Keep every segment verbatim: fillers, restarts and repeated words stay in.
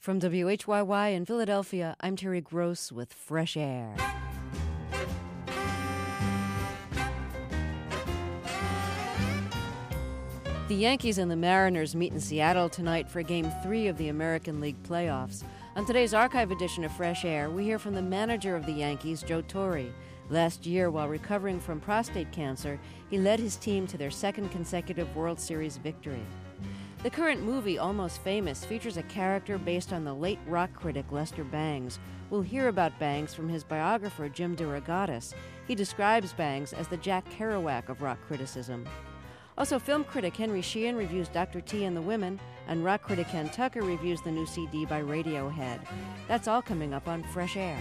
From W H Y Y in Philadelphia, I'm Terry Gross with Fresh Air. The Yankees and the Mariners meet in Seattle tonight for Game three of the American League playoffs. On today's archive edition of Fresh Air, we hear from the manager of the Yankees, Joe Torre. Last year, while recovering from prostate cancer, he led his team to their second consecutive World Series victory. The current movie, Almost Famous, features a character based on the late rock critic Lester Bangs. We'll hear about Bangs from his biographer, Jim DeRogatis. He describes Bangs as the Jack Kerouac of rock criticism. Also, film critic Henry Sheehan reviews Doctor T and the Women, and rock critic Ken Tucker reviews the new C D by Radiohead. That's all coming up on Fresh Air.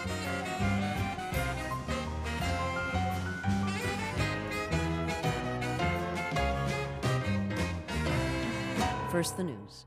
First, the news.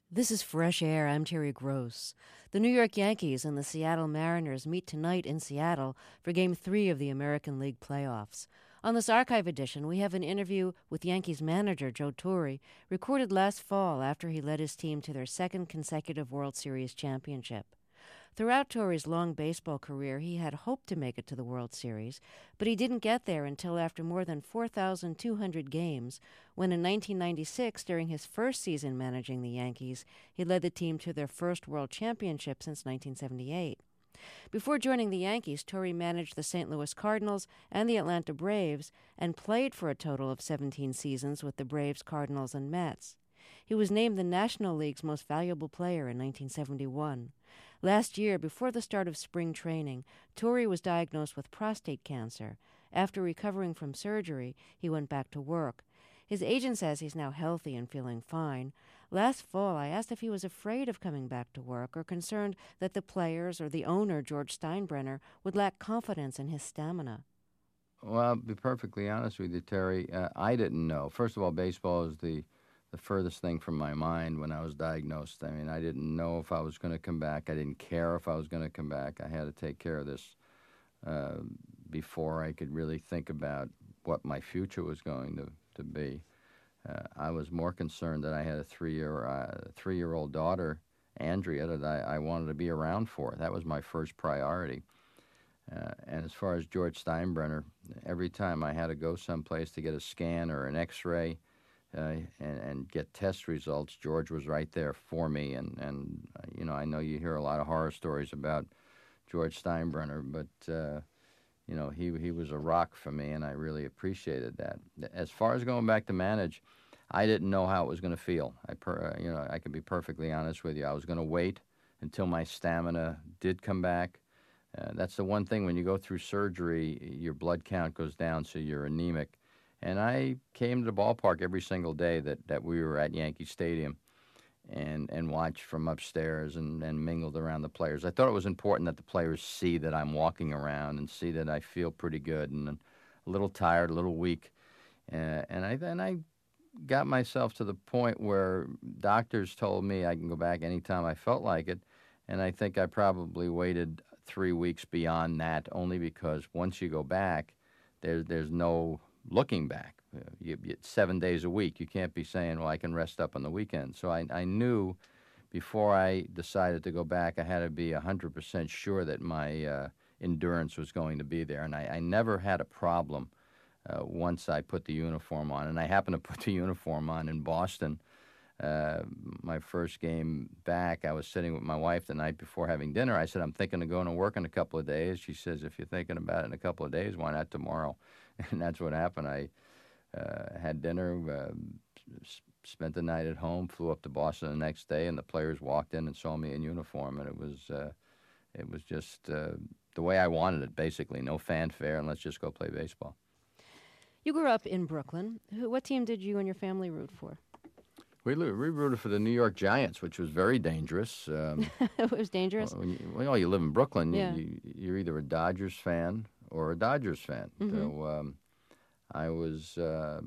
This is Fresh Air. I'm Terry Gross. The New York Yankees and the Seattle Mariners meet tonight in Seattle for Game three of the American League playoffs. On this archive edition, we have an interview with Yankees manager Joe Torre, recorded last fall after he led his team to their second consecutive World Series championship. Throughout Torre's long baseball career, he had hoped to make it to the World Series, but he didn't get there until after more than four thousand two hundred games, when in nineteen ninety-six, during his first season managing the Yankees, he led the team to their first World Championship since nineteen seventy-eight. Before joining the Yankees, Torre managed the Saint Louis Cardinals and the Atlanta Braves and played for a total of seventeen seasons with the Braves, Cardinals, and Mets. He was named the National League's most valuable player in nineteen seventy-one. Last year, before the start of spring training, Torre was diagnosed with prostate cancer. After recovering from surgery, he went back to work. His agent says he's now healthy and feeling fine. Last fall, I asked if he was afraid of coming back to work or concerned that the players or the owner, George Steinbrenner, would lack confidence in his stamina. Well, I'll be perfectly honest with you, Terry. Uh, I didn't know. First of all, baseball is the the furthest thing from my mind when I was diagnosed. I mean, I didn't know if I was going to come back. I didn't care if I was going to come back. I had to take care of this uh, before I could really think about what my future was going to, to be. Uh, I was more concerned that I had a three-year, uh, three-year-old daughter, Andrea, that I, I wanted to be around for. That was my first priority. Uh, and as far as George Steinbrenner, every time I had to go someplace to get a scan or an X-ray, Uh, and, and get test results, George was right there for me. And, and uh, you know, I know you hear a lot of horror stories about George Steinbrenner, but, uh, you know, he he was a rock for me, and I really appreciated that. As far as going back to manage, I didn't know how it was going to feel. I per, uh, you know, I can be perfectly honest with you. I was going to wait until my stamina did come back. Uh, that's the one thing when you go through surgery, your blood count goes down, so you're anemic. And I came to the ballpark every single day that, that we were at Yankee Stadium and, and watched from upstairs and, and mingled around the players. I thought it was important that the players see that I'm walking around and see that I feel pretty good and a little tired, a little weak. Uh, and I and I got myself to the point where doctors told me I can go back anytime I felt like it. And I think I probably waited three weeks beyond that, only because once you go back, there, there's no looking back. You, you, seven days a week. You can't be saying, well, I can rest up on the weekend. So I, I knew before I decided to go back, I had to be one hundred percent sure that my uh, endurance was going to be there. And I, I never had a problem uh, once I put the uniform on. And I happened to put the uniform on in Boston. Uh, my first game back, I was sitting with my wife the night before having dinner. I said, I'm thinking of going to work in a couple of days. She says, if you're thinking about it in a couple of days, why not tomorrow? And that's what happened. I uh, had dinner, uh, s- spent the night at home, flew up to Boston the next day, and the players walked in and saw me in uniform, and it was uh, it was just uh, the way I wanted it, basically. No fanfare, and let's just go play baseball. You grew up in Brooklyn. Who, what team did you and your family root for? We, we rooted for the New York Giants, which was very dangerous. Um, It was dangerous? Well, you, well, you live in Brooklyn. Yeah. You, you're either a Dodgers fan or a Dodgers fan. Mm-hmm. So um, I was, uh,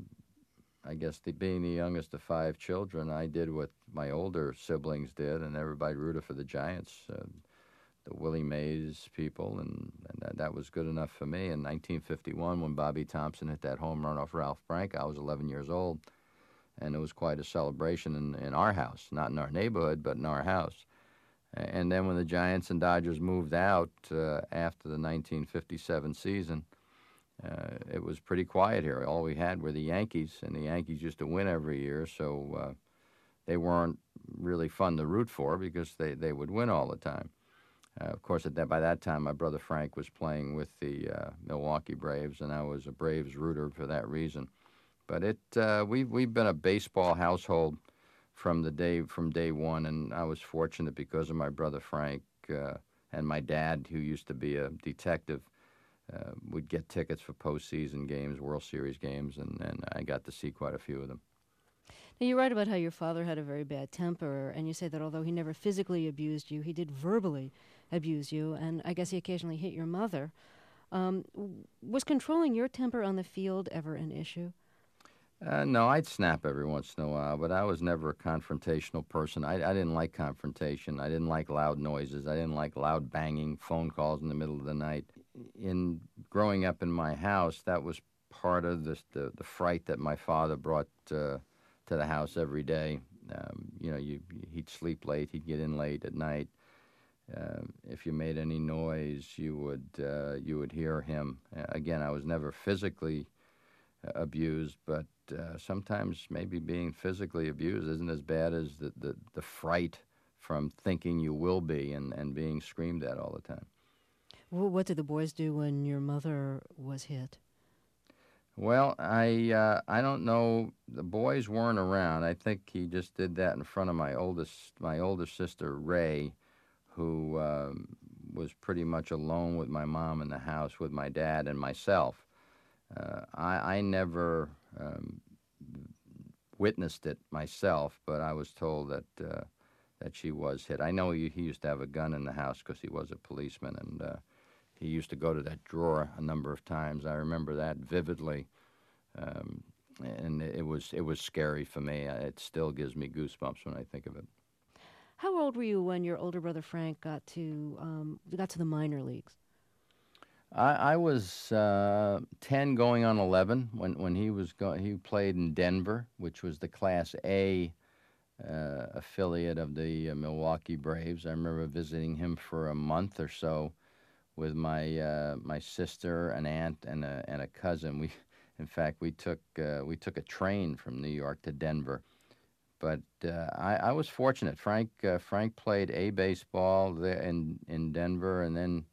I guess, the, being the youngest of five children, I did what my older siblings did, and everybody rooted for the Giants, uh, the Willie Mays people, and, and that, that was good enough for me. In nineteen fifty-one, when Bobby Thompson hit that home run off Ralph Branca, I was eleven years old, and it was quite a celebration in, in our house, not in our neighborhood, but in our house. And then when the Giants and Dodgers moved out uh, after the nineteen fifty-seven season, uh, it was pretty quiet here. All we had were the Yankees, and the Yankees used to win every year, so uh, they weren't really fun to root for because they, they would win all the time. Uh, of course, at that, by that time, my brother Frank was playing with the uh, Milwaukee Braves, and I was a Braves rooter for that reason. But it uh, we've, we've been a baseball household from the day from day one, and I was fortunate because of my brother Frank uh, and my dad, who used to be a detective, uh, would get tickets for postseason games, World Series games, and, and I got to see quite a few of them. Now, you write about how your father had a very bad temper, and you say that although he never physically abused you, he did verbally abuse you, and I guess he occasionally hit your mother. Um, was controlling your temper on the field ever an issue? Uh, no, I'd snap every once in a while, but I was never a confrontational person. I, I didn't like confrontation. I didn't like loud noises. I didn't like loud banging, phone calls in the middle of the night. In growing up in my house, that was part of the the, the fright that my father brought uh, to the house every day. Um, you know, you, he'd sleep late. He'd get in late at night. Um, if you made any noise, you would uh, you would hear him. Uh, again, I was never physically abused, but uh, sometimes maybe being physically abused isn't as bad as the, the, the fright from thinking you will be and, and being screamed at all the time. Well, what did the boys do when your mother was hit? Well, I uh, I don't know. The boys weren't around. I think he just did that in front of my oldest my older sister Ray, who um, was pretty much alone with my mom in the house with my dad and myself. Uh, I, I never um, witnessed it myself, but I was told that uh, that she was hit. I know he, he used to have a gun in the house because he was a policeman, and uh, he used to go to that drawer a number of times. I remember that vividly, um, and it was it was scary for me. It still gives me goosebumps when I think of it. How old were you when your older brother Frank got to um, got to the minor leagues? I, I was uh, ten going on eleven when, when he was go- he played in Denver, which was the Class A uh, affiliate of the uh, Milwaukee Braves. I remember visiting him for a month or so with my uh, my sister, an aunt, and a and a cousin. We, in fact, we took uh, we took a train from New York to Denver. But uh, I, I was fortunate. Frank uh, Frank played A baseball there in in Denver, and then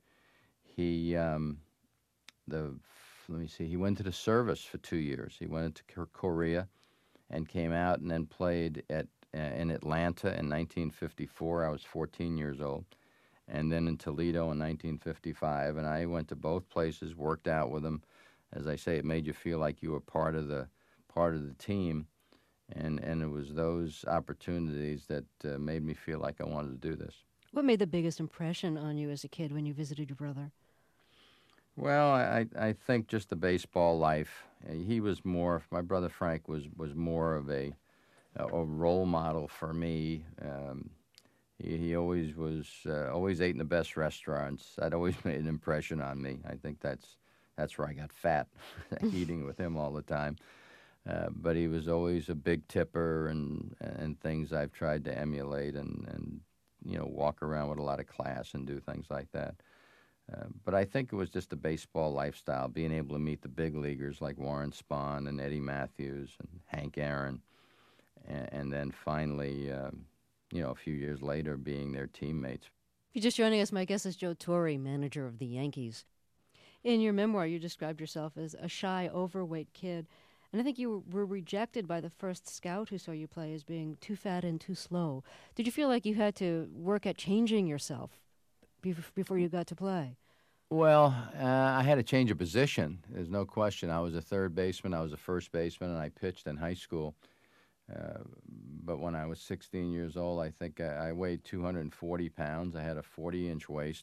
he um, the let me see. He went to the service for two years. He went into Korea and came out, and then played at uh, in Atlanta in nineteen fifty-four. I was fourteen years old, and then in Toledo in nineteen fifty-five. And I went to both places, worked out with him. As I say, it made you feel like you were part of the part of the team, and and it was those opportunities that uh, made me feel like I wanted to do this. What made the biggest impression on you as a kid when you visited your brother? Well, I, I think just the baseball life. Uh, He was more. My brother Frank was was more of a a role model for me. Um, he he always was uh, always ate in the best restaurants. That always made an impression on me. I think that's that's where I got fat, eating with him all the time. Uh, but he was always a big tipper, and and things I've tried to emulate, and and you know walk around with a lot of class and do things like that. Uh, but I think it was just the baseball lifestyle, being able to meet the big leaguers like Warren Spahn and Eddie Matthews and Hank Aaron, and, and then finally, um, you know, a few years later, being their teammates. If you're just joining us, my guest is Joe Torre, manager of the Yankees. In your memoir, you described yourself as a shy, overweight kid, and I think you were rejected by the first scout who saw you play as being too fat and too slow. Did you feel like you had to work at changing yourself before you got to play? Well, uh, I had to change a position. There's no question. I was a third baseman. I was a first baseman, and I pitched in high school. Uh, but when I was sixteen years old, I think I, I weighed two hundred forty pounds. I had a forty-inch waist,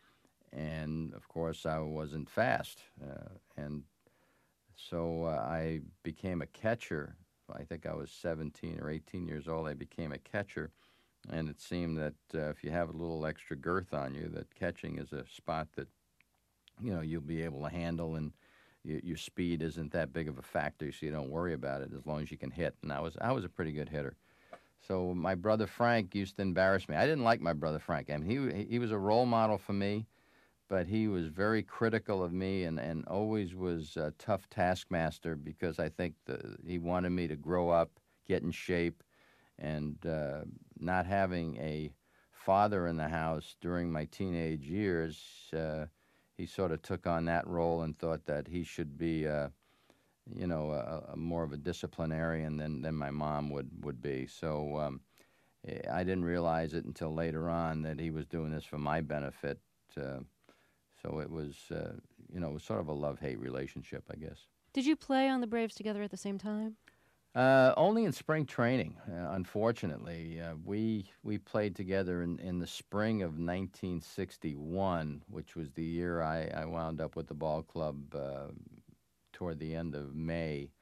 and of course, I wasn't fast. Uh, and so uh, I became a catcher. I think I was seventeen or eighteen years old. I became a catcher. And it seemed that uh, if you have a little extra girth on you, that catching is a spot that, you know, you'll be able to handle, and y- your speed isn't that big of a factor, so you don't worry about it as long as you can hit. And I was I was a pretty good hitter. So my brother Frank used to embarrass me. I didn't like my brother Frank. I mean, he he was a role model for me, but he was very critical of me, and, and always was a tough taskmaster, because I think the, he wanted me to grow up, get in shape, and uh, not having a father in the house during my teenage years, uh, he sort of took on that role and thought that he should be, uh, you know, a, a more of a disciplinarian than, than my mom would, would be. So um, I didn't realize it until later on that he was doing this for my benefit. Uh, so it was, uh, you know, it was sort of a love-hate relationship, I guess. Did you play on the Braves together at the same time? Uh, only in spring training, uh, unfortunately. Uh, we we played together in, in the spring of nineteen sixty-one, which was the year I, I wound up with the ball club uh, toward the end of May.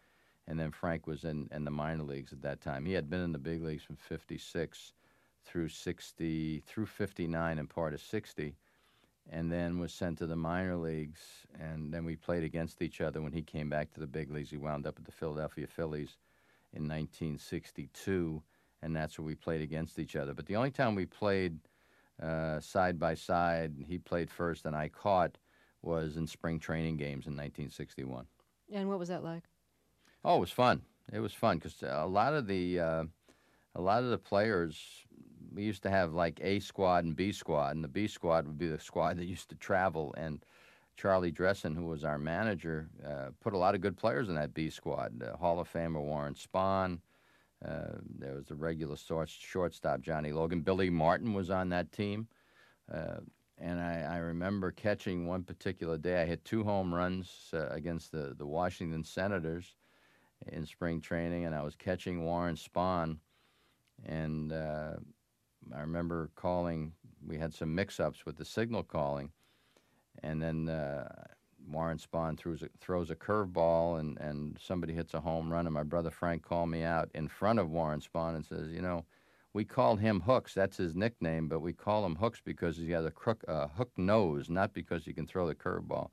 and then Frank was in, in the minor leagues at that time. He had been in the big leagues from fifty-six through sixty, through fifty-nine and part of sixty, and then was sent to the minor leagues, and then we played against each other when he came back to the big leagues. He wound up at the Philadelphia Phillies in nineteen sixty-two, and that's where we played against each other. But the only time we played uh, side by side, he played first and I caught, was in spring training games in nineteen sixty-one. And what was that like? Oh, it was fun. It was fun because a lot of the uh, a lot of the players, we used to have like A squad and B squad, and the B squad would be the squad that used to travel. And Charlie Dressen, who was our manager, uh, put a lot of good players in that B squad. Uh, Hall of Famer Warren Spahn. Uh, there was the regular short, shortstop Johnny Logan. Billy Martin was on that team. Uh, and I, I remember catching one particular day. I hit two home runs uh, against the, the Washington Senators in spring training, and I was catching Warren Spahn. And uh, I remember calling, we had some mix-ups with the signal calling, and then uh, Warren Spahn throws a, throws a curveball, and, and somebody hits a home run, and my brother Frank called me out in front of Warren Spahn and says, you know, we called him Hooks. That's his nickname, but we call him Hooks because he has a crook, uh, hook nose, not because he can throw the curveball.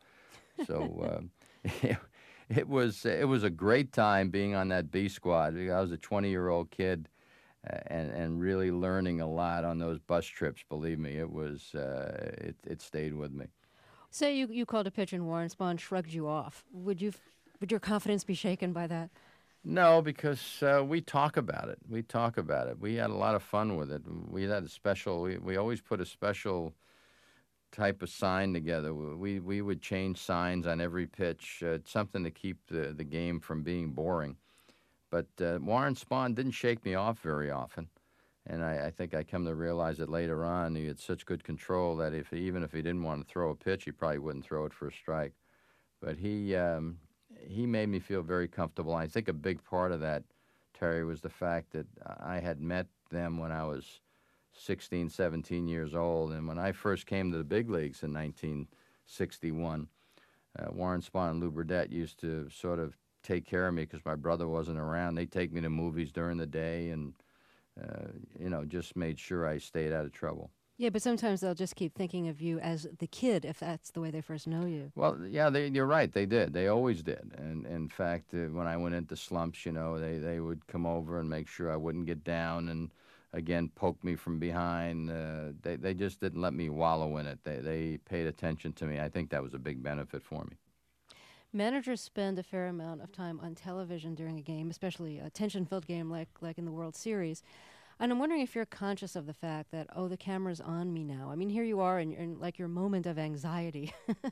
So uh, it, it was it was a great time being on that B squad. I was a twenty-year-old kid, uh, and and really learning a lot on those bus trips. Believe me, it was uh, it it stayed with me. Say you, you called a pitch and Warren Spahn shrugged you off. Would you would your confidence be shaken by that? No, because uh, we talk about it. We talk about it. We had a lot of fun with it. We had a special. We, we always put a special type of sign together. We we would change signs on every pitch. Uh, it's something to keep the the game from being boring. But uh, Warren Spahn didn't shake me off very often, and I, I think I come to realize that later on he had such good control that if even if he didn't want to throw a pitch, he probably wouldn't throw it for a strike. But he. Um, He made me feel very comfortable. I think a big part of that, Terry, was the fact that I had met them when I was sixteen, seventeen years old. And when I first came to the big leagues in nineteen sixty-one, uh, Warren Spahn and Lou Burdett used to sort of take care of me because my brother wasn't around. They'd take me to movies during the day and, uh, you know, just made sure I stayed out of trouble. Yeah, but sometimes they'll just keep thinking of you as the kid if that's the way they first know you. Well, yeah, they, you're right. They did. They always did. And in fact, uh, when I went into slumps, you know, they, they would come over and make sure I wouldn't get down and, again, poke me from behind. Uh, they, they just didn't let me wallow in it. They, they paid attention to me. I think that was a big benefit for me. Managers spend a fair amount of time on television during a game, especially a tension-filled game like, like in the World Series. And I'm wondering if you're conscious of the fact that, oh, the camera's on me now. I mean, here you are in, in like your moment of anxiety.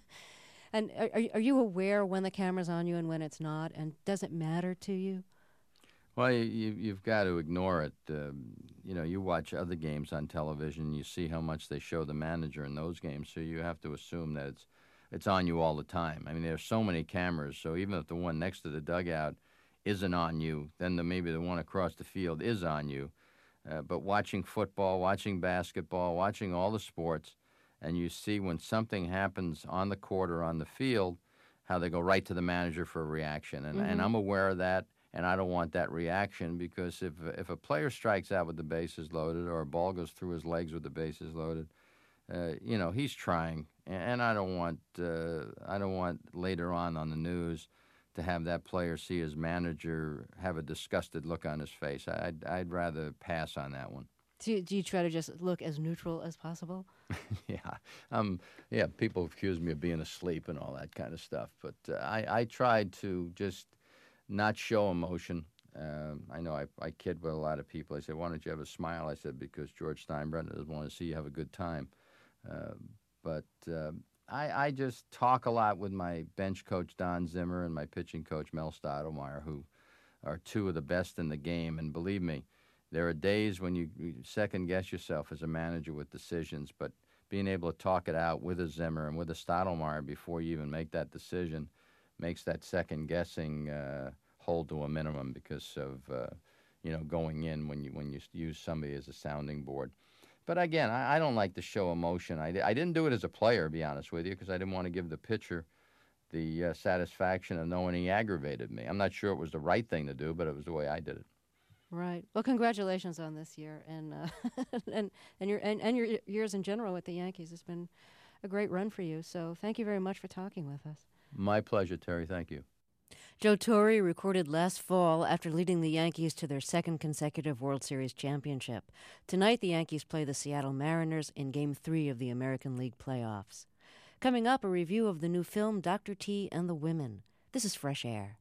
And are, are you aware when the camera's on you and when it's not? And does it matter to you? Well, you, you've got to ignore it. Um, you know, you watch other games on television, you see how much they show the manager in those games, so you have to assume that it's it's on you all the time. I mean, there's so many cameras, so even if the one next to the dugout isn't on you, then the, maybe the one across the field is on you. Uh, but watching football, watching basketball, watching all the sports, and you see when something happens on the court or on the field, how they go right to the manager for a reaction. And, mm-hmm. and I'm aware of that, and I don't want that reaction because if if a player strikes out with the bases loaded or a ball goes through his legs with the bases loaded, uh, you know, he's trying. And I don't want uh, I don't want later on on the news to have that player see his manager have a disgusted look on his face. I'd, I'd rather pass on that one. Do you, do you try to just look as neutral as possible? yeah. Um, yeah, people accuse me of being asleep and all that kind of stuff. But uh, I, I tried to just not show emotion. Um, I know I, I kid with a lot of people. I say, why don't you have a smile? I said, because George Steinbrenner doesn't want to see you have a good time. Uh, but... Uh, I, I just talk a lot with my bench coach, Don Zimmer, and my pitching coach, Mel Stottlemyre, who are two of the best in the game. And believe me, there are days when you, you second-guess yourself as a manager with decisions, but being able to talk it out with a Zimmer and with a Stottlemyre before you even make that decision makes that second-guessing uh, hold to a minimum because of, uh, you know, going in when you, when you use somebody as a sounding board. But again, I, I don't like to show emotion. I, I didn't do it as a player, to be honest with you, because I didn't want to give the pitcher the uh, satisfaction of knowing he aggravated me. I'm not sure it was the right thing to do, but it was the way I did it. Right. Well, congratulations on this year, and uh, and and your and, and your years in general with the Yankees. It's been a great run for you. So thank you very much for talking with us. My pleasure, Terry. Thank you. Joe Torre recorded last fall after leading the Yankees to their second consecutive World Series championship. Tonight, the Yankees play the Seattle Mariners in Game three of the American League playoffs. Coming up, a review of the new film Doctor T and the Women. This is Fresh Air.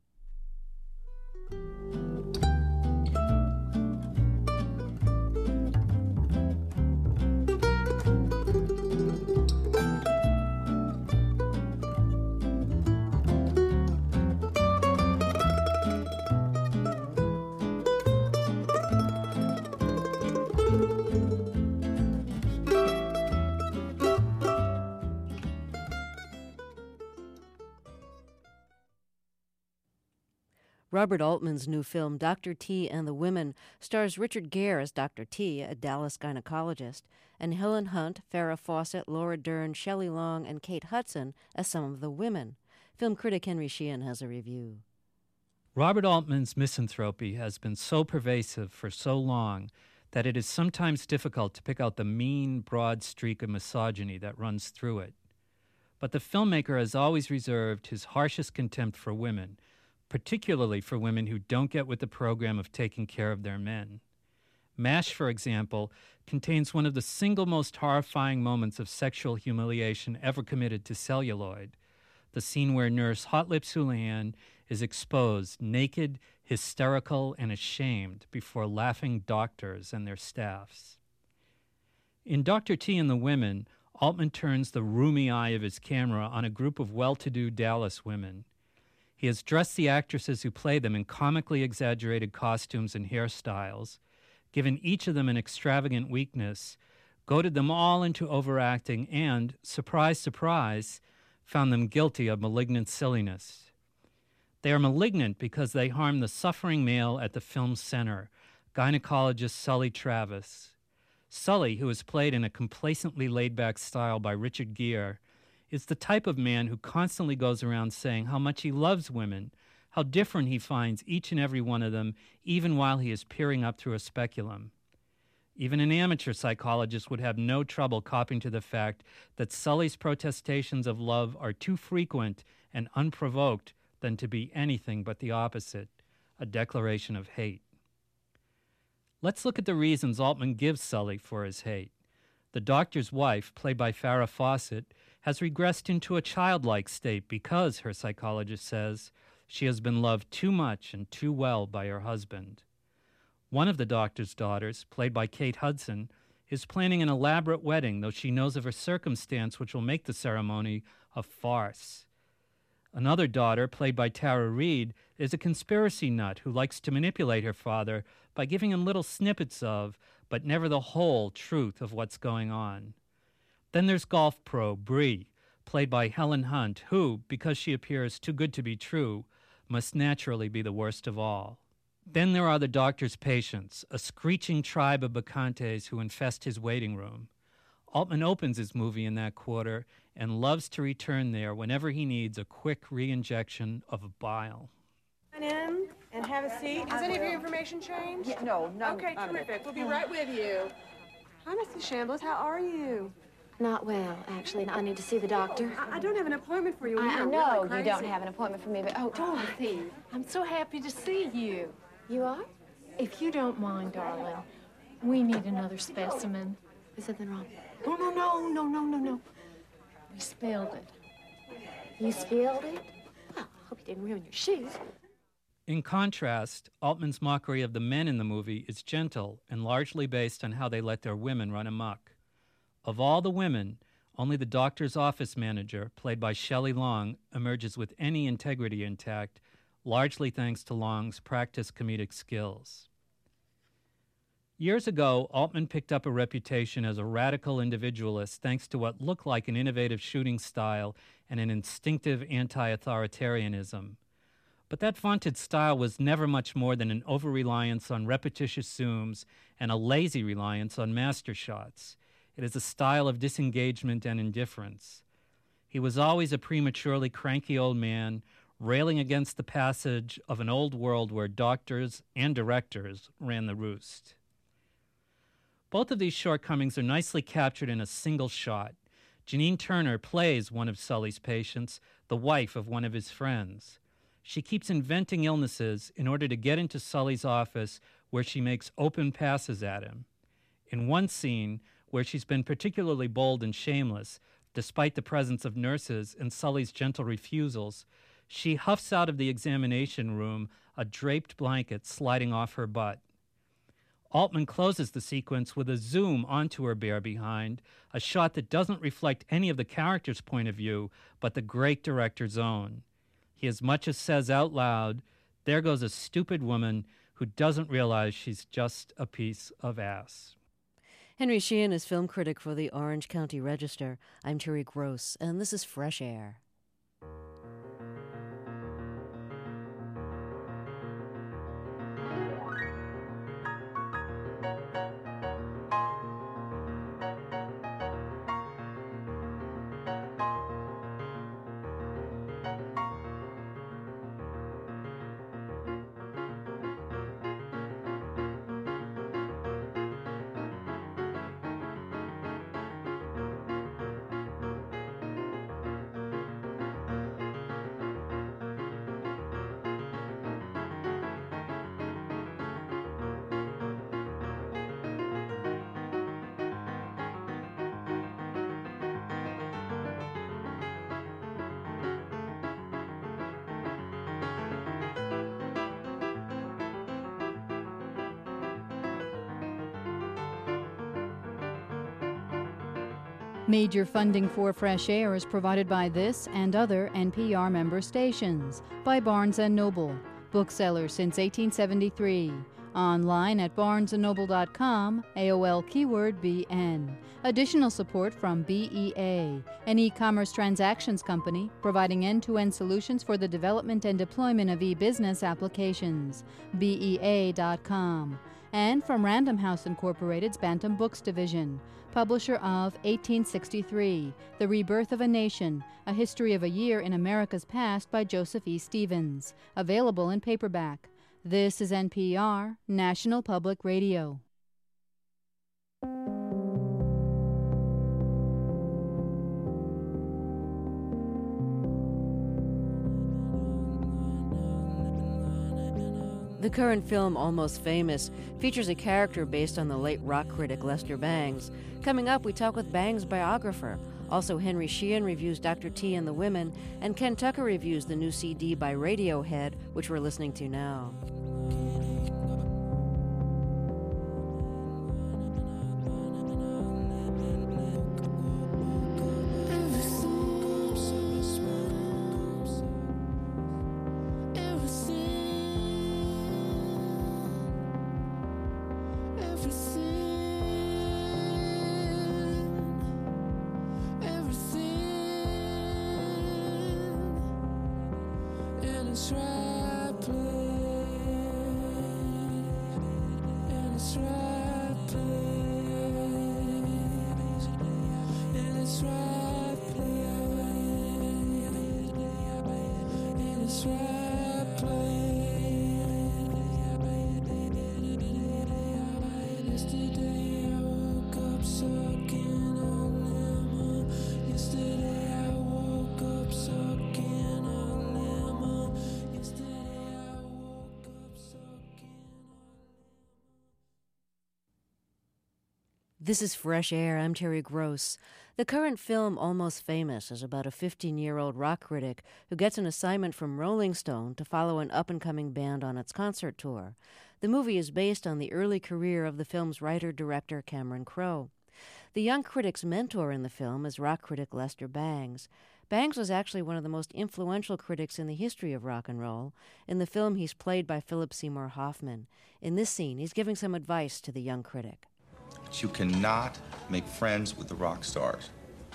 Robert Altman's new film, Doctor T and the Women, stars Richard Gere as Doctor T, a Dallas gynecologist, and Helen Hunt, Farrah Fawcett, Laura Dern, Shelley Long, and Kate Hudson as some of the women. Film critic Henry Sheehan has a review. Robert Altman's misanthropy has been so pervasive for so long that it is sometimes difficult to pick out the mean, broad streak of misogyny that runs through it. But the filmmaker has always reserved his harshest contempt for women, particularly for women who don't get with the program of taking care of their men. MASH, for example, contains one of the single most horrifying moments of sexual humiliation ever committed to celluloid, the scene where nurse Hot Lips Houlihan is exposed, naked, hysterical, and ashamed before laughing doctors and their staffs. In Doctor T and the Women, Altman turns the roomy eye of his camera on a group of well-to-do Dallas women. He has dressed the actresses who play them in comically exaggerated costumes and hairstyles, given each of them an extravagant weakness, goaded them all into overacting, and, surprise, surprise, found them guilty of malignant silliness. They are malignant because they harm the suffering male at the film's center, gynecologist Sully Travis. Sully, who is played in a complacently laid-back style by Richard Gere, is the type of man who constantly goes around saying how much he loves women, how different he finds each and every one of them, even while he is peering up through a speculum. Even an amateur psychologist would have no trouble copping to the fact that Sully's protestations of love are too frequent and unprovoked than to be anything but the opposite, a declaration of hate. Let's look at the reasons Altman gives Sully for his hate. The doctor's wife, played by Farrah Fawcett, has regressed into a childlike state because, her psychologist says, she has been loved too much and too well by her husband. One of the doctor's daughters, played by Kate Hudson, is planning an elaborate wedding, though she knows of a circumstance which will make the ceremony a farce. Another daughter, played by Tara Reid, is a conspiracy nut who likes to manipulate her father by giving him little snippets of, but never the whole truth of what's going on. Then there's golf pro Bree, played by Helen Hunt, who, because she appears too good to be true, must naturally be the worst of all. Then there are the doctor's patients, a screeching tribe of bacchantes who infest his waiting room. Altman opens his movie in that quarter and loves to return there whenever he needs a quick re-injection of bile. Come in and have a seat. Has any of your information changed? Yeah, no, no. Okay, terrific. We'll be right with you. Hi, Missus Chambliss. How are you? Not well, actually. and I need to see the doctor. I, I don't have an appointment for you. I, I You're know really you don't crazy. have an appointment for me, but oh, Dorothy, I'm so happy to see you. you are? If you don't mind, darling, we need another specimen. Is something wrong? No, no, no, no, no, no, no. We spilled it. You spilled it? Well, I hope you didn't ruin your shoes. In contrast, Altman's mockery of the men in the movie is gentle and largely based on how they let their women run amok. Of all the women, only the doctor's office manager, played by Shelley Long, emerges with any integrity intact, largely thanks to Long's practiced comedic skills. Years ago, Altman picked up a reputation as a radical individualist thanks to what looked like an innovative shooting style and an instinctive anti-authoritarianism. But that vaunted style was never much more than an over-reliance on repetitious zooms and a lazy reliance on master shots. It is a style of disengagement and indifference. He was always a prematurely cranky old man, railing against the passage of an old world where doctors and directors ran the roost. Both of these shortcomings are nicely captured in a single shot. Janine Turner plays one of Sully's patients, the wife of one of his friends. She keeps inventing illnesses in order to get into Sully's office, where she makes open passes at him. In one scene, where she's been particularly bold and shameless, despite the presence of nurses and Sully's gentle refusals, she huffs out of the examination room a draped blanket sliding off her butt. Altman closes the sequence with a zoom onto her bare behind, a shot that doesn't reflect any of the character's point of view, but the great director's own. He as much as says out loud, "There goes a stupid woman who doesn't realize she's just a piece of ass." Henry Sheehan is film critic for the Orange County Register. I'm Terry Gross, and this is Fresh Air. Major funding for Fresh Air is provided by this and other N P R member stations, by Barnes and Noble, bookseller since eighteen seventy-three, online at barnes and noble dot com, A O L keyword B N. Additional support from B E A, an e-commerce transactions company providing end-to-end solutions for the development and deployment of e-business applications, B E A dot com. And from Random House Incorporated's Bantam Books division, publisher of eighteen sixty-three, The Rebirth of a Nation, A History of a Year in America's Past by Joseph E. Stevens, available in paperback. This is N P R, National Public Radio. The current film, Almost Famous, features a character based on the late rock critic Lester Bangs. Coming up, we talk with Bangs' biographer. Also, Henry Sheehan reviews Doctor T and the Women, and Ken Tucker reviews the new C D by Radiohead, which we're listening to now. This is Fresh Air. I'm Terry Gross. The current film, Almost Famous, is about a fifteen-year-old rock critic who gets an assignment from Rolling Stone to follow an up-and-coming band on its concert tour. The movie is based on the early career of the film's writer-director Cameron Crowe. The young critic's mentor in the film is rock critic Lester Bangs. Bangs was actually one of the most influential critics in the history of rock and roll. In the film, he's played by Philip Seymour Hoffman. In this scene, he's giving some advice to the young critic. You cannot make friends with the rock stars.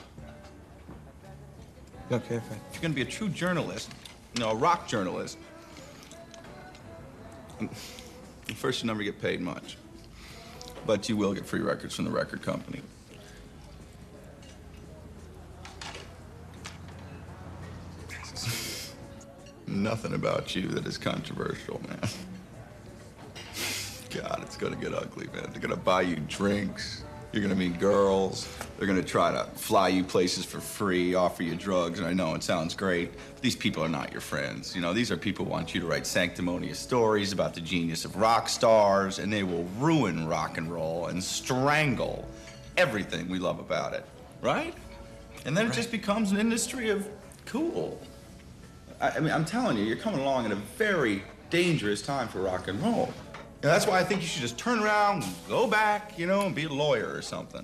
Okay, fine. If you're going to be a true journalist, you know, a rock journalist, first you never get paid much, but you will get free records from the record company. nothing about you that is controversial, man. God, it's gonna get ugly, man. They're gonna buy you drinks. You're gonna meet girls. They're gonna try to fly you places for free, offer you drugs, and I know it sounds great, but these people are not your friends. You know, these are people who want you to write sanctimonious stories about the genius of rock stars, and they will ruin rock and roll and strangle everything we love about it, right? And then right. It just becomes an industry of cool. I, I mean, I'm telling you, you're coming along at a very dangerous time for rock and roll. And that's why I think you should just turn around, go back, you know, and be a lawyer or something.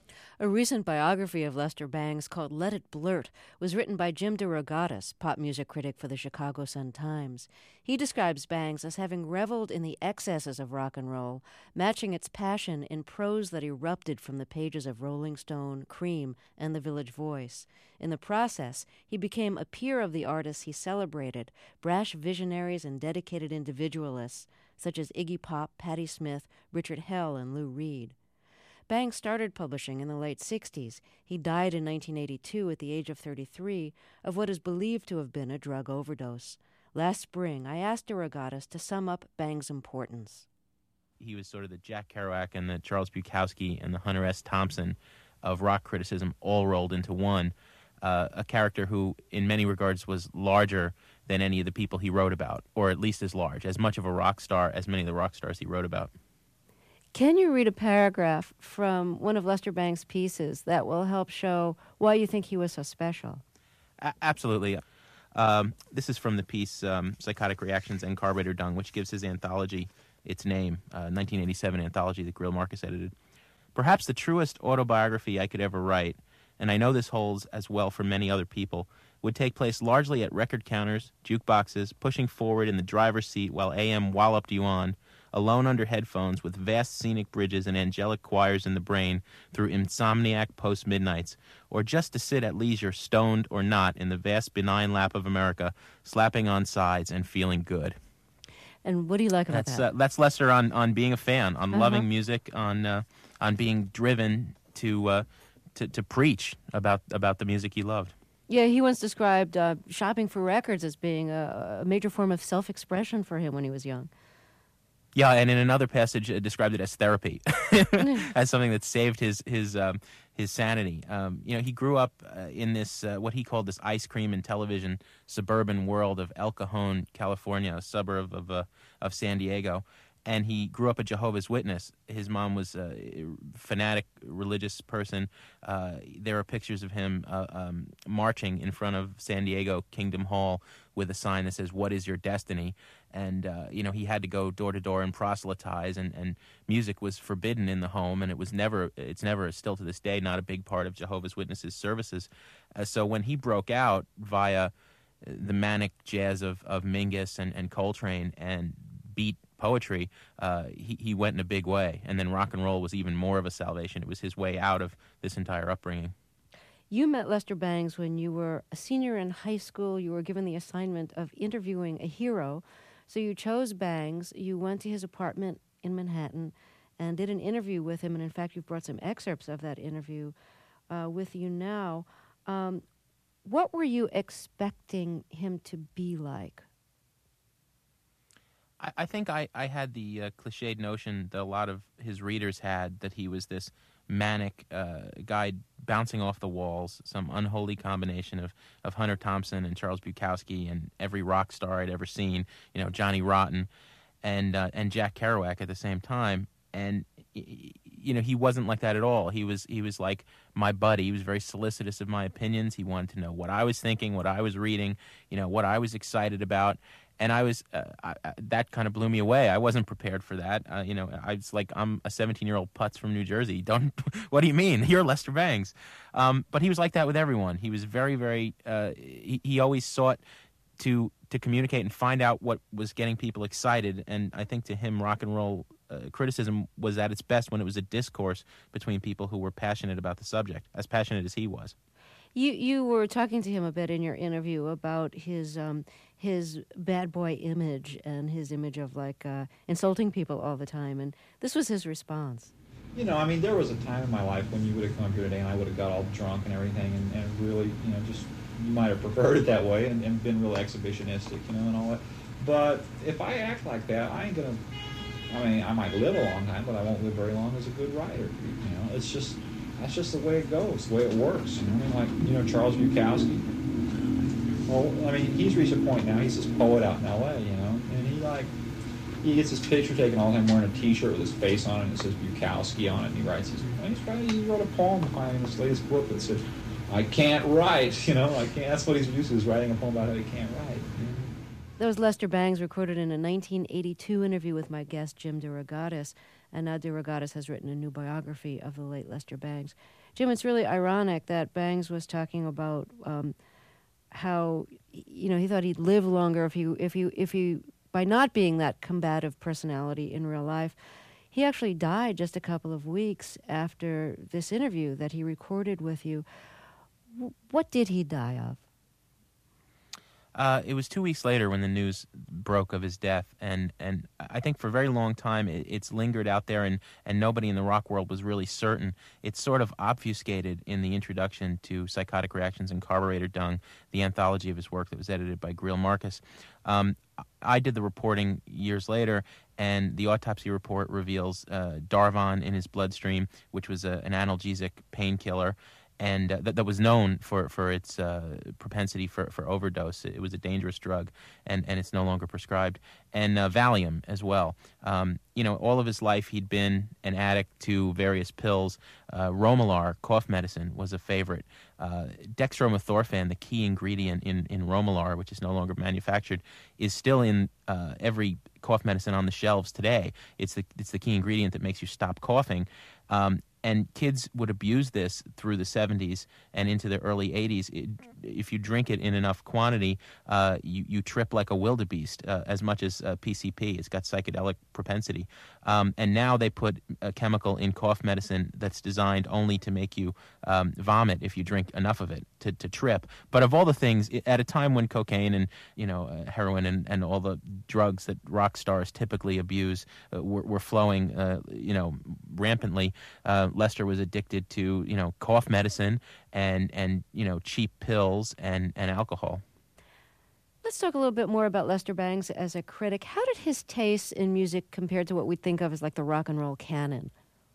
A recent biography of Lester Bangs called Let It Blurt was written by Jim DeRogatis, pop music critic for the Chicago Sun-Times. He describes Bangs as having reveled in the excesses of rock and roll, matching its passion in prose that erupted from the pages of Rolling Stone, Cream, and The Village Voice. In the process, he became a peer of the artists he celebrated, brash visionaries and dedicated individualists, such as Iggy Pop, Patti Smith, Richard Hell, and Lou Reed. Bangs started publishing in the late sixties. He died in nineteen eighty-two at the age of thirty-three of what is believed to have been a drug overdose. Last spring, I asked DeRogatis to sum up Bangs' importance. He was sort of the Jack Kerouac and the Charles Bukowski and the Hunter S. Thompson of rock criticism all rolled into one, uh, a character who, in many regards, was larger than any of the people he wrote about, or at least as large, as much of a rock star as many of the rock stars he wrote about. Can you read a paragraph from one of Lester Bangs' pieces that will help show why you think he was so special? A- absolutely. Um, this is from the piece um, Psychotic Reactions and Carburetor Dung, which gives his anthology its name, uh, nineteen eighty-seven anthology that Greil Marcus edited. Perhaps the truest autobiography I could ever write, and I know this holds as well for many other people, would take place largely at record counters, jukeboxes, pushing forward in the driver's seat while A M walloped you on, alone under headphones with vast scenic bridges and angelic choirs in the brain through insomniac post-midnights, or just to sit at leisure, stoned or not, in the vast benign lap of America, slapping on sides and feeling good. And what do you like about that's, that? Uh, that's Lester on, on being a fan, on uh-huh. loving music, on uh, on being driven to, uh, to to preach about about the music he loved. Yeah, he once described uh, shopping for records as being a, a major form of self-expression for him when he was young. Yeah, and in another passage, uh, described it as therapy, as something that saved his his um, his sanity. Um, you know, he grew up uh, in this uh, what he called this ice cream and television suburban world of El Cajon, California, a suburb of uh, of San Diego, and he grew up a Jehovah's Witness. His mom was a fanatic religious person. Uh, there are pictures of him uh, um, marching in front of San Diego Kingdom Hall with a sign that says, "What is your destiny?" And, uh, you know, he had to go door to door and proselytize, and, and music was forbidden in the home, and it was never, it's never, still to this day, not a big part of Jehovah's Witnesses services. Uh, so when he broke out via the manic jazz of, of Mingus and, and Coltrane and beat poetry, uh, he, he went in a big way. And then rock and roll was even more of a salvation. It was his way out of this entire upbringing. You met Lester Bangs when you were a senior in high school. You were given the assignment of interviewing a hero. So you chose Bangs, you went to his apartment in Manhattan and did an interview with him, and in fact you've brought some excerpts of that interview uh, with you now. Um, what were you expecting him to be like? I, I think I, I had the uh, cliched notion that a lot of his readers had, that he was this manic uh, guy bouncing off the walls, some unholy combination of, of Hunter Thompson and Charles Bukowski and every rock star I'd ever seen, you know, Johnny Rotten and uh, and Jack Kerouac at the same time. And, you know, he wasn't like that at all. He was he was like my buddy. He was very solicitous of my opinions. He wanted to know what I was thinking, what I was reading, you know, what I was excited about. And I was, uh, I, I, that kind of blew me away. I wasn't prepared for that. Uh, you know, I was like, I'm a seventeen-year-old putz from New Jersey. Don't, what do you mean? You're Lester Bangs. Um, but he was like that with everyone. He was very, very, uh, he, he always sought to to communicate and find out what was getting people excited. And I think to him, rock and roll uh, criticism was at its best when it was a discourse between people who were passionate about the subject, as passionate as he was. You you were talking to him a bit in your interview about his um, his bad boy image and his image of like uh, insulting people all the time, and this was his response. You know, I mean, there was a time in my life when you would have come up here today and I would have got all drunk and everything and, and really, you know, just you might have preferred it that way and, and been real exhibitionistic, you know, and all that. But if I act like that, I ain't gonna. I mean, I might live a long time, but I won't live very long as a good writer. You know, it's just that's just the way it goes, the way it works. You know, I mean, like you know Charles Bukowski. Well, I mean, he's reached a point now. He's this poet out in L A. You know, and he like he gets his picture taken all the time wearing a T-shirt with his face on it and it says Bukowski on it, and he writes his. He's probably he wrote a poem behind in his latest book that said, "I can't write." You know, I can't. That's what he's used to, is writing a poem about how he can't write. You know? That was Lester Bangs, recorded in a nineteen eighty-two interview with my guest, Jim DeRogatis. And now DeRogatis has written a new biography of the late Lester Bangs. Jim, it's really ironic that Bangs was talking about um, how, you know, he thought he'd live longer if he, if he, if he, by not being that combative personality in real life. He actually died just a couple of weeks after this interview that he recorded with you. W- what did he die of? Uh, it was two weeks later when the news broke of his death, and, and I think for a very long time it, it's lingered out there, and, and nobody in the rock world was really certain. It's sort of obfuscated in the introduction to Psychotic Reactions and Carburetor Dung, the anthology of his work that was edited by Greil Marcus. Um, I did the reporting years later, and the autopsy report reveals uh, Darvon in his bloodstream, which was a, an analgesic painkiller, and uh, that, that was known for, for its uh, propensity for, for overdose. It was a dangerous drug, and, and it's no longer prescribed. And uh, Valium as well. Um, you know, all of his life he'd been an addict to various pills. Uh, Romalar, cough medicine, was a favorite. Uh, dextromethorphan, the key ingredient in, in Romalar, which is no longer manufactured, is still in uh, every cough medicine on the shelves today. It's the, it's the key ingredient that makes you stop coughing. Um, And kids would abuse this through the seventies and into the early eighties. It, if you drink it in enough quantity, uh, you, you trip like a wildebeest, uh, as much as uh, P C P. It's got psychedelic propensity. Um, and now they put a chemical in cough medicine that's designed only to make you um, vomit if you drink enough of it to, to trip. But of all the things, at a time when cocaine and you know uh, heroin and, and all the drugs that rock stars typically abuse uh, were, were flowing, uh, you know, rampantly, uh, Lester was addicted to, you know, cough medicine and, and you know, cheap pills and, and alcohol. Let's talk a little bit more about Lester Bangs as a critic. How did his tastes in music compare to what we think of as like the rock and roll canon?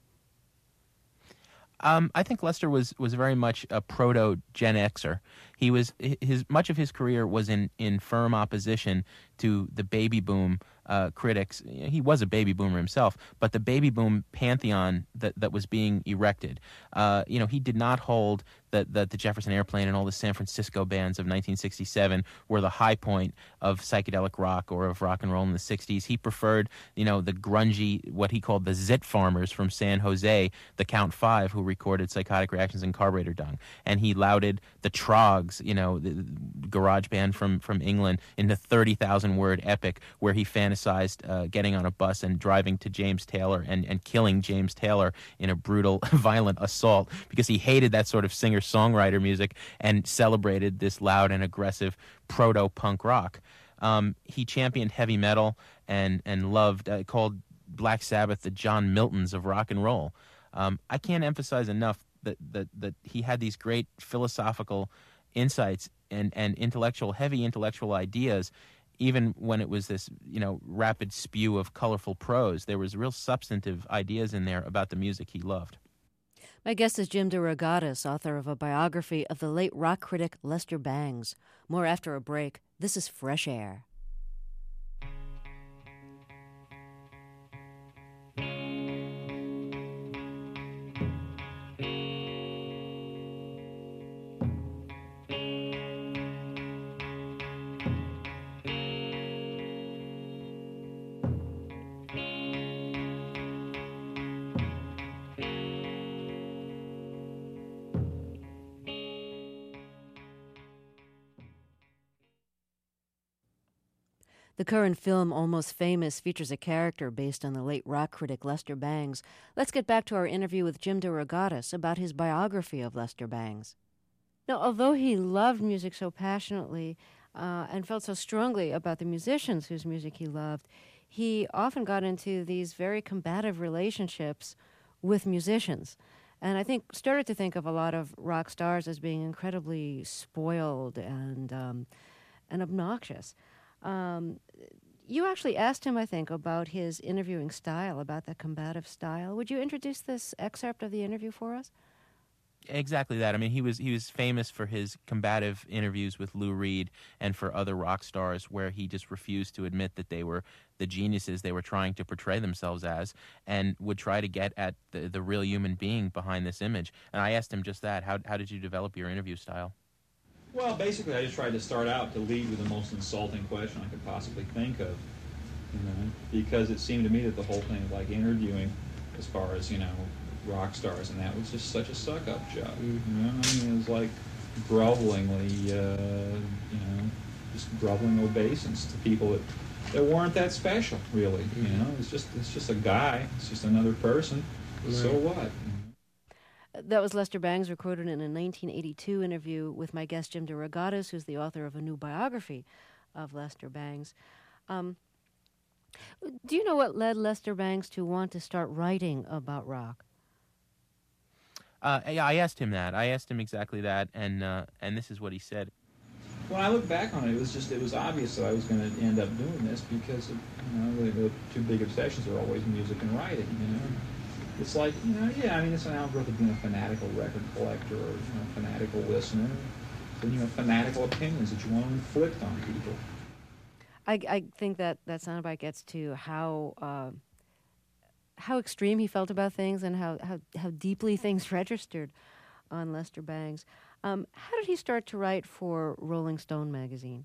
Um, I think Lester was, was very much a proto-Gen Xer. He was his much of his career was in, in firm opposition to the baby boom uh, critics. He was a baby boomer himself, but the baby boom pantheon that, that was being erected. Uh, you know, he did not hold that the, the Jefferson Airplane and all the San Francisco bands of nineteen sixty-seven were the high point of psychedelic rock or of rock and roll in the sixties. He preferred, you know, the grungy, what he called the Zit Farmers from San Jose, the Count Five, who recorded Psychotic Reactions and Carburetor Dung. And he lauded the Trogs, you know, the, the garage band from, from England, in the thirty thousand word epic where he fantasized uh, getting on a bus and driving to James Taylor and, and killing James Taylor in a brutal, violent assault, because he hated that sort of singer-songwriter music and celebrated this loud and aggressive proto-punk rock. Um, he championed heavy metal and, and loved, uh, called Black Sabbath the John Miltons of rock and roll. Um, I can't emphasize enough that, that, that he had these great philosophical insights and, and intellectual, heavy intellectual ideas, even when it was this, you know, rapid spew of colorful prose. There was real substantive ideas in there about the music he loved. My guest is Jim DeRogatis, author of a biography of the late rock critic Lester Bangs. More after a break. This is Fresh Air. The current film, Almost Famous, features a character based on the late rock critic Lester Bangs. Let's get back to our interview with Jim DeRogatis about his biography of Lester Bangs. Now, although he loved music so passionately uh, and felt so strongly about the musicians whose music he loved, he often got into these very combative relationships with musicians. and I think started to think of a lot of rock stars as being incredibly spoiled and um, and obnoxious. Um, you actually asked him, I think, about his interviewing style, about that combative style. Would you introduce this excerpt of the interview for us? Exactly that. I mean, he was he was famous for his combative interviews with Lou Reed and for other rock stars, where he just refused to admit that they were the geniuses they were trying to portray themselves as, and would try to get at the, the real human being behind this image. And I asked him just that. How how did you develop your interview style? Well, basically, I just tried to start out to lead with the most insulting question I could possibly think of, you know, because it seemed to me that the whole thing of like interviewing, as far as, you know, rock stars and that was just such a suck-up job. You know, I mean, it was like grovelingly, uh, you know, just groveling obeisance to people that, that weren't that special, really. You know, it's just it's just a guy. It's just another person. Right. So what? That was Lester Bangs, recorded in a nineteen eighty-two interview with my guest Jim DeRogatis, who's the author of a new biography of Lester Bangs. Um, do you know what led Lester Bangs to want to start writing about rock? Uh, yeah, I asked him that. I asked him exactly that, and uh, and this is what he said. When I look back on it, it was just it was obvious that I was going to end up doing this because of, you know, the, the two big obsessions are always music and writing. You know, it's like, you know, yeah, I mean, it's an outgrowth of being a fanatical record collector or, you know, fanatical listener. So, you know, fanatical opinions that you want to inflict on people. I I think that that soundbite gets to how. Uh, how extreme he felt about things and how, how, how deeply things registered on Lester Bangs. Um, how did he start to write for Rolling Stone magazine?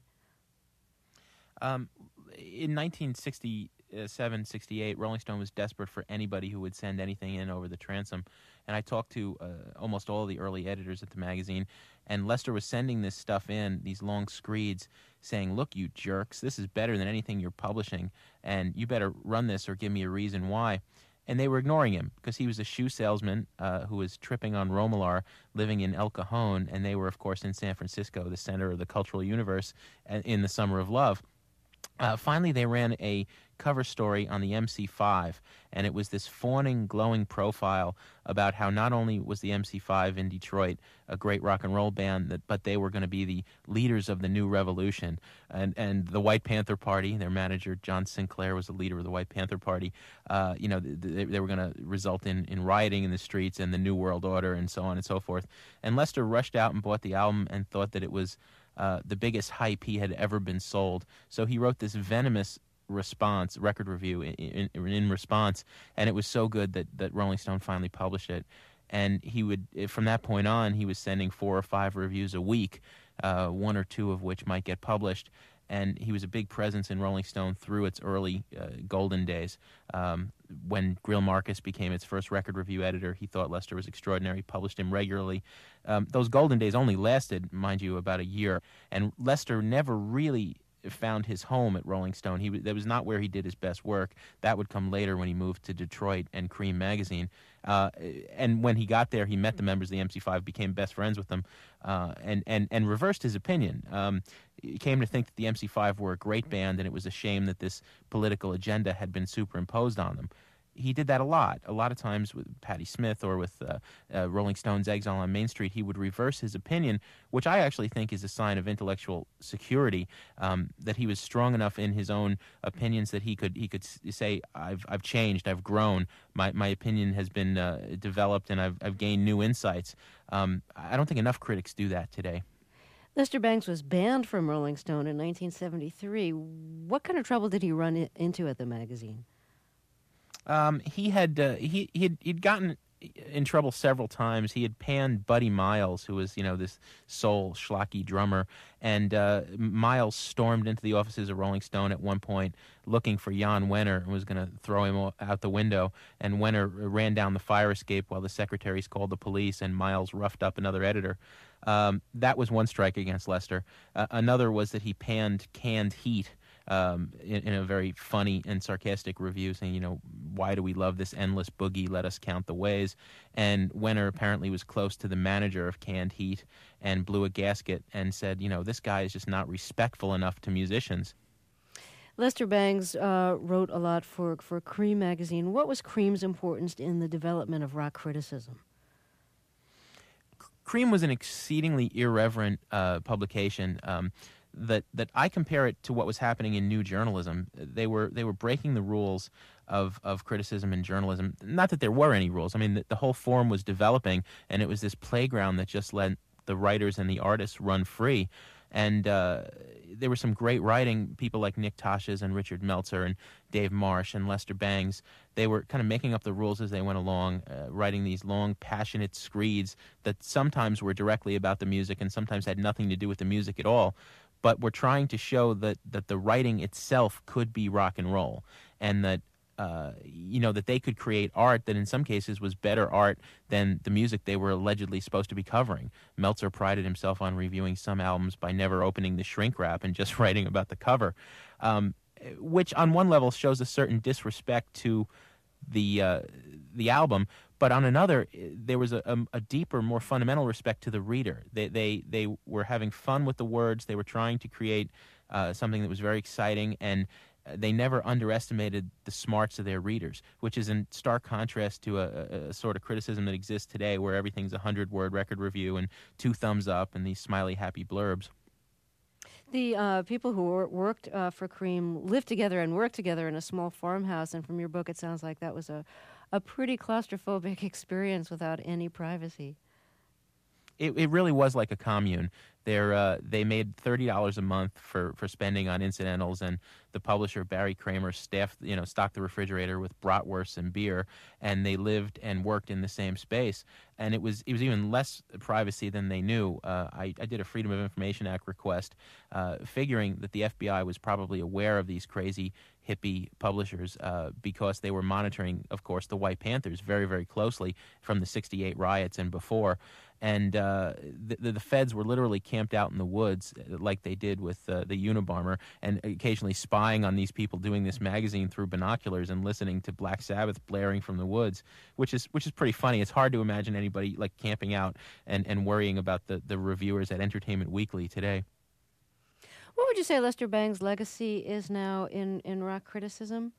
Um, in nineteen sixty-seven, sixty-eight, Rolling Stone was desperate for anybody who would send anything in over the transom. And I talked to uh, almost all the early editors at the magazine, and Lester was sending this stuff in, these long screeds, saying, look, you jerks, this is better than anything you're publishing, and you better run this or give me a reason why. And they were ignoring him because he was a shoe salesman uh, who was tripping on Romolar, living in El Cajon, and they were, of course, in San Francisco, the center of the cultural universe, in the Summer of Love. Uh, finally, they ran a cover story on the M C five, and it was this fawning, glowing profile about how not only was the M C five in Detroit a great rock and roll band, that, but they were going to be the leaders of the new revolution. And and the White Panther Party, their manager, John Sinclair, was the leader of the White Panther Party. Uh, you know, they, they were going to result in, in rioting in the streets and the New World Order and so on and so forth. And Lester rushed out and bought the album and thought that it was uh, the biggest hype he had ever been sold. So he wrote this venomous response, record review in, in, in response, and it was so good that, that Rolling Stone finally published it. And he would, from that point on, he was sending four or five reviews a week, uh, one or two of which might get published. And he was a big presence in Rolling Stone through its early uh, golden days. Um, when Greil Marcus became its first record review editor, he thought Lester was extraordinary, published him regularly. Um, those golden days only lasted, mind you, about a year. And Lester never really found his home at Rolling Stone. He that was not where he did his best work. That would come later when he moved to Detroit and Cream magazine. Uh, and when he got there, he met the members of the M C five, became best friends with them, uh, and, and, and reversed his opinion. Um, he came to think that the M C five were a great band, and it was a shame that this political agenda had been superimposed on them. He did that a lot. A lot of times with Patti Smith or with uh, uh, Rolling Stone's Exile on Main Street, he would reverse his opinion, which I actually think is a sign of intellectual security, um, that he was strong enough in his own opinions that he could he could say, I've I've changed, I've grown, my my opinion has been uh, developed, and I've I've gained new insights. Um, I don't think enough critics do that today. Lester Bangs was banned from Rolling Stone in nineteen seventy-three. What kind of trouble did he run into at the magazine? Um, he had uh, he he'd, he'd gotten in trouble several times. He had panned Buddy Miles, who was, you know, this soul schlocky drummer, and uh, Miles stormed into the offices of Rolling Stone at one point looking for Jan Wenner and was going to throw him out the window. And Wenner ran down the fire escape while the secretaries called the police, and Miles roughed up another editor. Um, that was one strike against Lester. Uh, another was that he panned Canned Heat. Um, in, in a very funny and sarcastic review, saying, you know, why do we love this endless boogie? Let us count the ways. And Wenner apparently was close to the manager of Canned Heat and blew a gasket and said, you know, this guy is just not respectful enough to musicians. Lester Bangs uh, wrote a lot for, for Cream magazine. What was Cream's importance in the development of rock criticism? Cream was an exceedingly irreverent uh, publication. Um, that that I compare it to what was happening in new journalism. They were they were breaking the rules of of criticism and journalism. Not that there were any rules. I mean, the, the whole form was developing, and it was this playground that just let the writers and the artists run free. And uh, there was some great writing. People like Nick Tosches and Richard Meltzer and Dave Marsh and Lester Bangs. They were kind of making up the rules as they went along, uh, writing these long, passionate screeds that sometimes were directly about the music and sometimes had nothing to do with the music at all. But we're trying to show that, that the writing itself could be rock and roll, and that uh, you know that they could create art that in some cases was better art than the music they were allegedly supposed to be covering. Meltzer prided himself on reviewing some albums by never opening the shrink wrap and just writing about the cover, um, which on one level shows a certain disrespect to the uh, the album. But on another, there was a, a, a deeper, more fundamental respect to the reader. They, they they were having fun with the words. They were trying to create uh, something that was very exciting, and they never underestimated the smarts of their readers, which is in stark contrast to a, a, a sort of criticism that exists today where everything's a hundred-word record review and two thumbs up and these smiley, happy blurbs. The uh, people who wor- worked uh, for Cream lived together and worked together in a small farmhouse, and from your book it sounds like that was a a pretty claustrophobic experience without any privacy. It it really was like a commune. They're, uh, they made thirty dollars a month for, for spending on incidentals, and the publisher, Barry Kramer, staffed, you know, stocked the refrigerator with bratwursts and beer, and they lived and worked in the same space. And it was it was even less privacy than they knew. Uh, I, I did a Freedom of Information Act request, uh, figuring that the F B I was probably aware of these crazy hippie publishers uh, because they were monitoring, of course, the White Panthers very, very closely from the sixty-eight riots and before. And uh, the, the feds were literally camped out in the woods like they did with uh, the Unabomber, and occasionally spying on these people doing this magazine through binoculars and listening to Black Sabbath blaring from the woods, which is which is pretty funny. It's hard to imagine anybody like camping out and, and worrying about the, the reviewers at Entertainment Weekly today. What would you say Lester Bangs' legacy is now in, in rock criticism?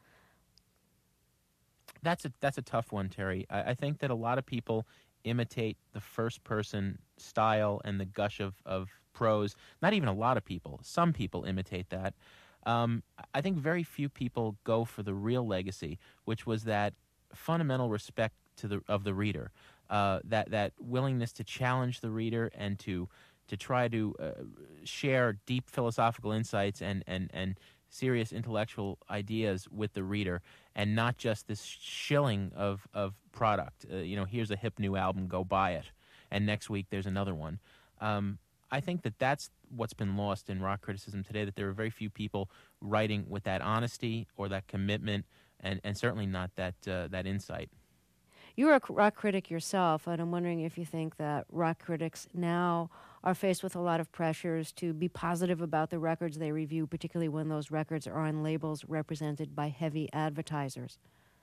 That's a that's a tough one, Terry. I, I think that a lot of people imitate the first-person style and the gush of, of prose. Not even a lot of people. Some people imitate that. Um, I think very few people go for the real legacy, which was that fundamental respect to the of the reader, uh, that that willingness to challenge the reader and to to try to uh, share deep philosophical insights and and and serious intellectual ideas with the reader, and not just this shilling of, of product. Uh, you know, here's a hip new album, go buy it, and next week there's another one. Um, I think that that's what's been lost in rock criticism today, that there are very few people writing with that honesty or that commitment, and, and certainly not that uh, that insight. You're a rock critic yourself, and I'm wondering if you think that rock critics now are faced with a lot of pressures to be positive about the records they review, particularly when those records are on labels represented by heavy advertisers.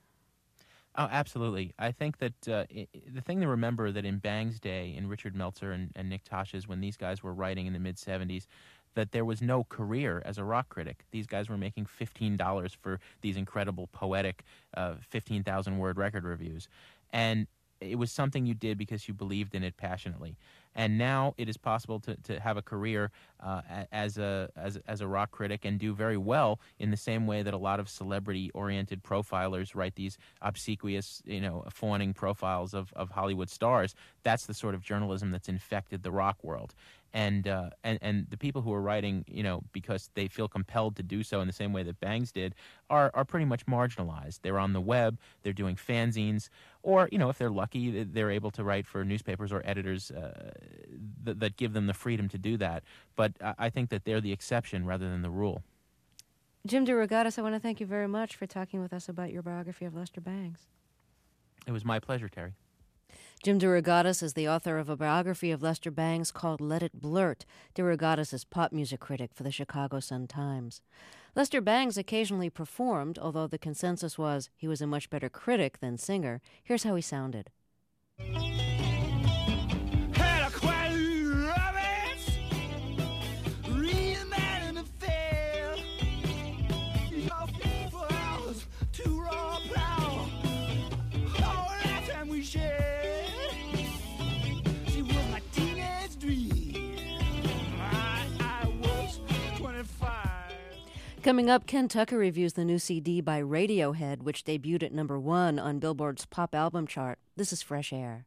Oh, absolutely. I think that uh, I- the thing to remember that in Bang's day, in Richard Meltzer and, and Nick Tosches, when these guys were writing in the mid-seventies, that there was no career as a rock critic. These guys were making fifteen dollars for these incredible, poetic, uh, fifteen thousand word record reviews. And it was something you did because you believed in it passionately. And now it is possible to, to have a career uh, as a as as a rock critic and do very well in the same way that a lot of celebrity-oriented profilers write these obsequious, you know, fawning profiles of, of Hollywood stars. That's the sort of journalism that's infected the rock world. And, uh, and and the people who are writing, you know, because they feel compelled to do so in the same way that Bangs did, are are pretty much marginalized. They're on the web, they're doing fanzines, or, you know, if they're lucky, they're able to write for newspapers or editors uh, th- that give them the freedom to do that. But I think that they're the exception rather than the rule. Jim DeRogatis, I want to thank you very much for talking with us about your biography of Lester Bangs. It was my pleasure, Terry. Jim DeRogatis is the author of a biography of Lester Bangs called Let It Blurt. DeRogatis is pop music critic for the Chicago Sun-Times. Lester Bangs occasionally performed, although the consensus was he was a much better critic than singer. Here's how he sounded. She was my teacher. Coming up, Ken Tucker reviews the new C D by Radiohead, which debuted at number one on Billboard's pop album chart. This is Fresh Air.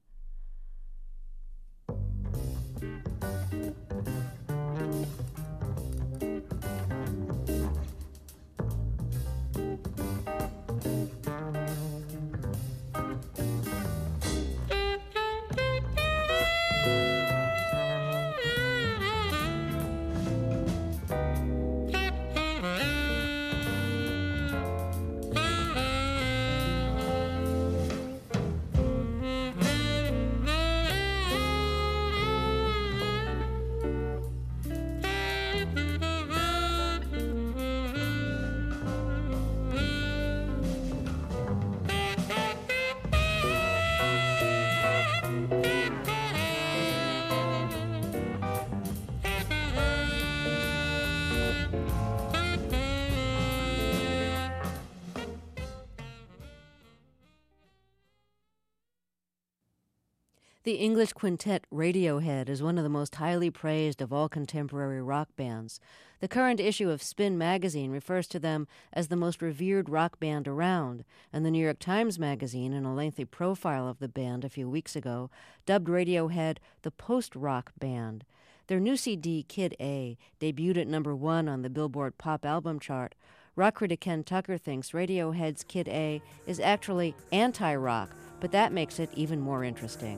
The English quintet Radiohead is one of the most highly praised of all contemporary rock bands. The current issue of Spin magazine refers to them as the most revered rock band around, and the New York Times magazine, in a lengthy profile of the band a few weeks ago, dubbed Radiohead the post-rock band. Their new C D, Kid A, debuted at number one on the Billboard pop album chart. Rock critic Ken Tucker thinks Radiohead's Kid A is actually anti-rock, but that makes it even more interesting.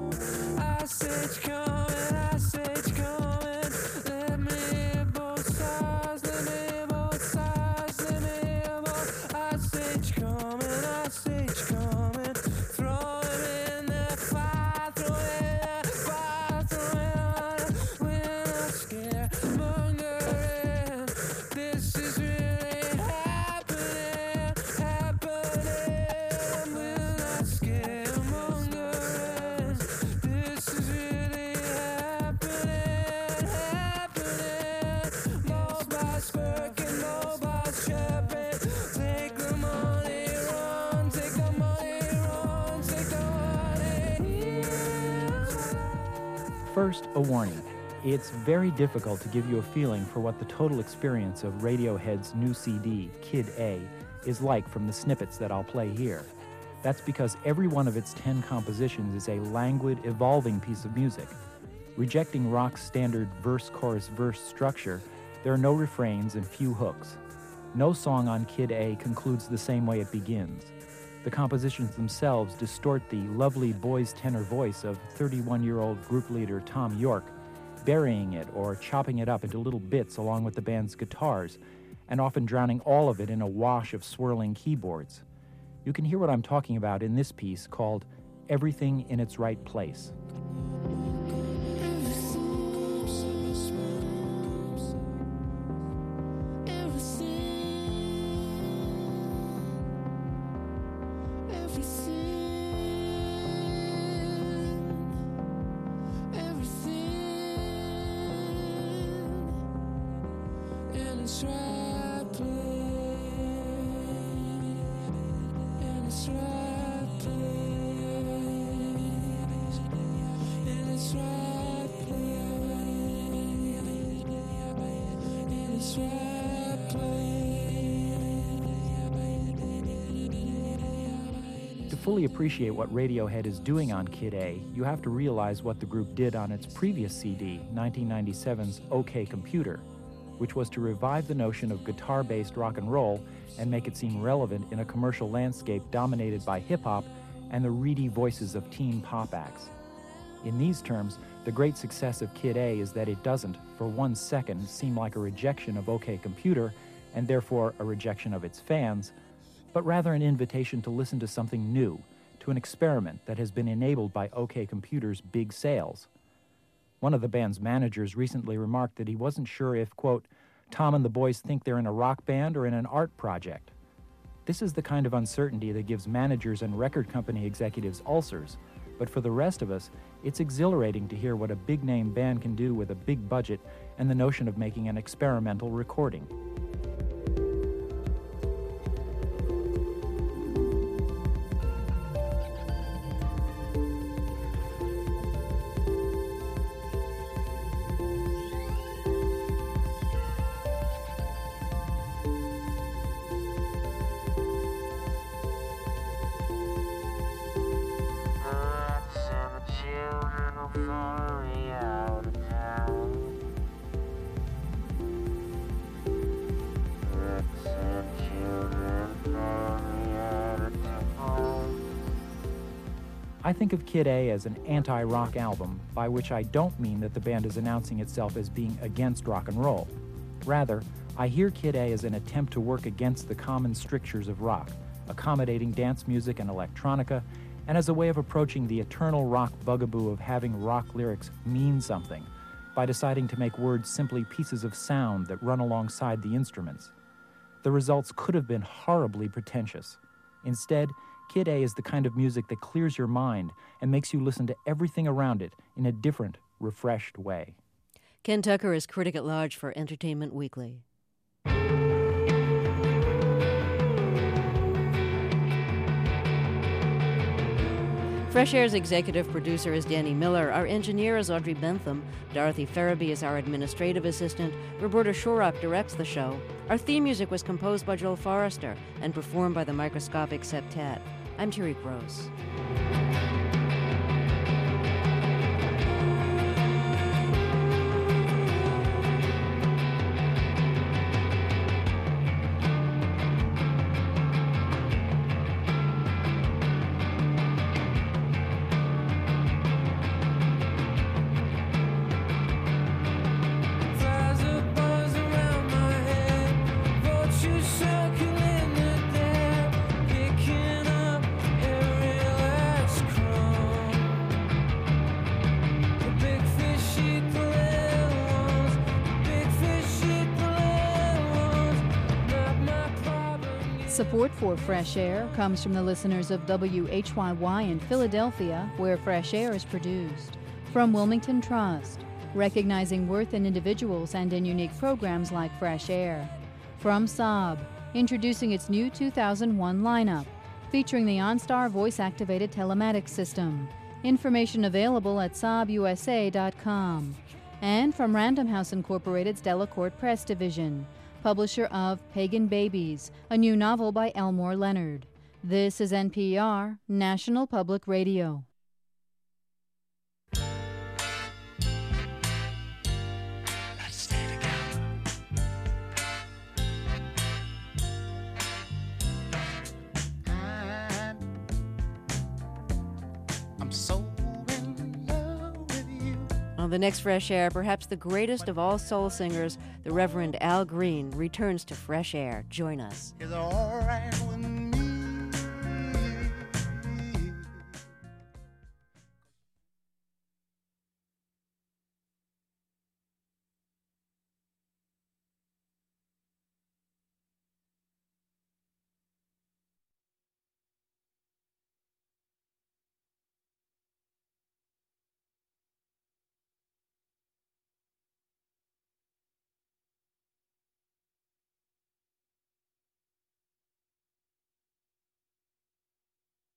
First, a warning. It's very difficult to give you a feeling for what the total experience of Radiohead's new C D, Kid A, is like from the snippets that I'll play here. That's because every one of its ten compositions is a languid, evolving piece of music. Rejecting rock's standard verse-chorus-verse structure, there are no refrains and few hooks. No song on Kid A concludes the same way it begins. The compositions themselves distort the lovely boy's tenor voice of thirty-one-year-old group leader Tom York, burying it or chopping it up into little bits along with the band's guitars, and often drowning all of it in a wash of swirling keyboards. You can hear what I'm talking about in this piece called Everything in Its Right Place. To fully appreciate what Radiohead is doing on Kid A, you have to realize what the group did on its previous C D, nineteen ninety-seven's OK Computer, which was to revive the notion of guitar-based rock and roll and make it seem relevant in a commercial landscape dominated by hip-hop and the reedy voices of teen pop acts. In these terms, the great success of Kid A is that it doesn't, for one second, seem like a rejection of OK Computer, and therefore a rejection of its fans, but rather an invitation to listen to something new, to an experiment that has been enabled by OK Computer's big sales. One of the band's managers recently remarked that he wasn't sure if, quote, Tom and the boys think they're in a rock band or in an art project. This is the kind of uncertainty that gives managers and record company executives ulcers, but for the rest of us, it's exhilarating to hear what a big-name band can do with a big budget and the notion of making an experimental recording. I think of Kid A as an anti-rock album, by which I don't mean that the band is announcing itself as being against rock and roll. Rather, I hear Kid A as an attempt to work against the common strictures of rock, accommodating dance music and electronica, and as a way of approaching the eternal rock bugaboo of having rock lyrics mean something, by deciding to make words simply pieces of sound that run alongside the instruments. The results could have been horribly pretentious. Instead, Kid A is the kind of music that clears your mind and makes you listen to everything around it in a different, refreshed way. Ken Tucker is critic at large for Entertainment Weekly. Fresh Air's executive producer is Danny Miller. Our engineer is Audrey Bentham. Dorothy Farabee is our administrative assistant. Roberta Shorrock directs the show. Our theme music was composed by Joel Forrester and performed by the Microscopic Septet. I'm Terry Gross. Support for Fresh Air comes from the listeners of W H Y Y in Philadelphia, where Fresh Air is produced. From Wilmington Trust, recognizing worth in individuals and in unique programs like Fresh Air. From Saab, introducing its new two thousand one lineup, featuring the OnStar voice-activated telematics system. Information available at saab u s a dot com. And from Random House Incorporated's Delacorte Press Division, publisher of Pagan Babies, a new novel by Elmore Leonard. This is N P R, National Public Radio. On the next Fresh Air, perhaps the greatest of all soul singers, the Reverend Al Green, returns to Fresh Air. Join us. Is it all right with